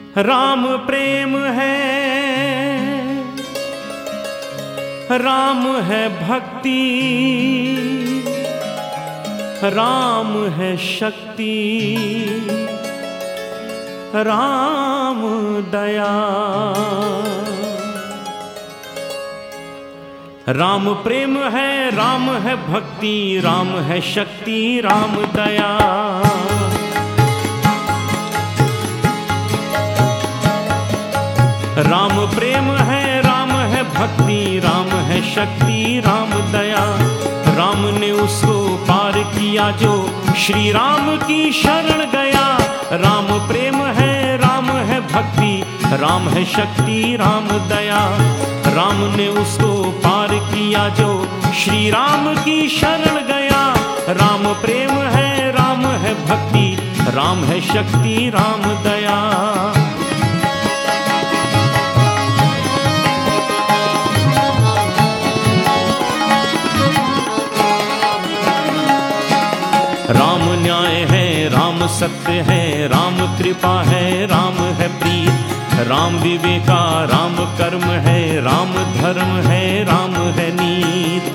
राम प्रेम है, राम है भक्ति, राम है शक्ति, राम दया। राम प्रेम है, राम है भक्ति, राम है शक्ति, राम दया। राम प्रेम है, राम है भक्ति, राम है शक्ति, राम दया। राम ने उसको पार किया जो श्री राम की शरण गया। राम प्रेम है, राम है भक्ति, राम है शक्ति, राम दया। राम ने उसको पार किया जो श्री राम की शरण गया। राम प्रेम है, राम है भक्ति, राम है शक्ति, राम दया। राम न्याय है, राम सत्य है, राम कृपा है, राम है प्रीत। राम विवेका, राम कर्म है, राम धर्म है, राम है नीत।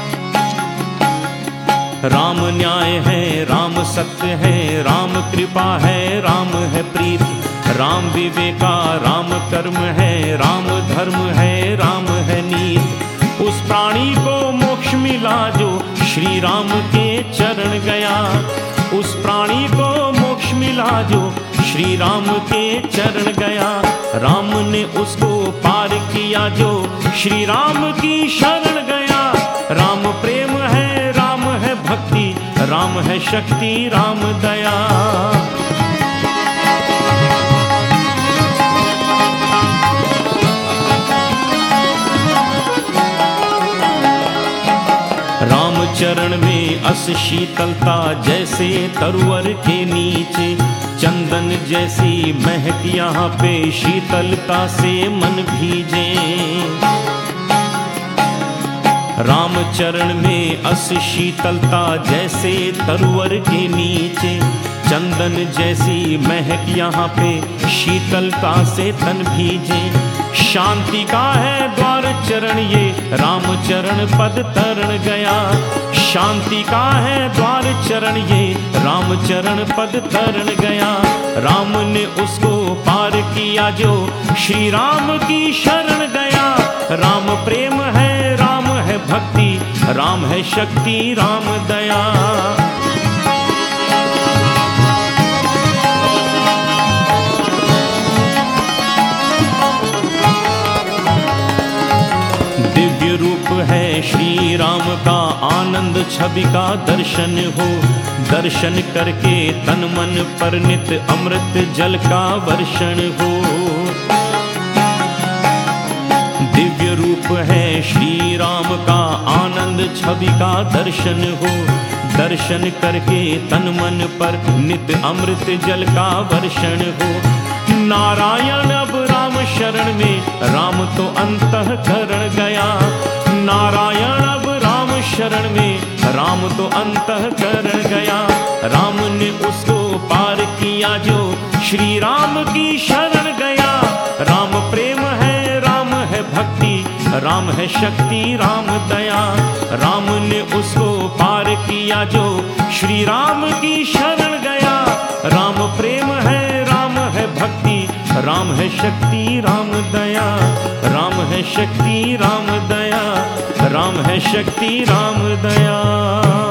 राम न्याय है, राम सत्य है, राम कृपा है, राम है प्रीत। राम विवेका, राम कर्म है, राम धर्म है, राम है नीत। उस प्राणी को मोक्ष मिला जो श्री राम के चरण गया। उस प्राणी को मोक्ष मिला जो श्री राम के चरण गया। राम ने उसको पार किया जो श्री राम की शरण गया। राम प्रेम है, राम है भक्ति, राम है शक्ति, राम दया। राम चरण में अस शीतलता जैसे तरुवर के नीचे। चंदन जैसी महक यहाँ पे शीतलता से मन भीजे। राम चरण में अस शीतलता जैसे तरुवर के नीचे। चंदन जैसी महक यहाँ पे शीतलता से तन भीजे। शांति का है द्वार चरण ये, राम चरण पद तरण गया। शांति का है द्वार चरण ये, राम चरण पद तरण गया। राम ने उसको पार किया जो श्री राम की शरण गया। राम प्रेम है, राम है भक्ति, राम है शक्ति, राम दया। दिव्य रूप है श्री राम का, आनंद छवि का दर्शन हो। दर्शन करके तन मन पर नित अमृत जल का वर्षण हो। दिव्य रूप है श्री राम का, आनंद छवि का दर्शन हो। दर्शन करके तन मन पर नित अमृत जल का वर्षण हो। नारायण अब राम शरण में, राम तो अंतःकरण गया। नारायण अब राम शरण में, राम तो अंतःकरण गया। राम ने उसको पार किया जो श्री राम की शरण गया। राम प्रेम है, राम है भक्ति, राम है शक्ति, राम दया। राम ने उसको पार किया जो श्री राम की शरण गया। राम प्रेम है, राम है भक्ति, राम है शक्ति, राम दया। राम है शक्ति, राम दया। राम है शक्ति, राम दया।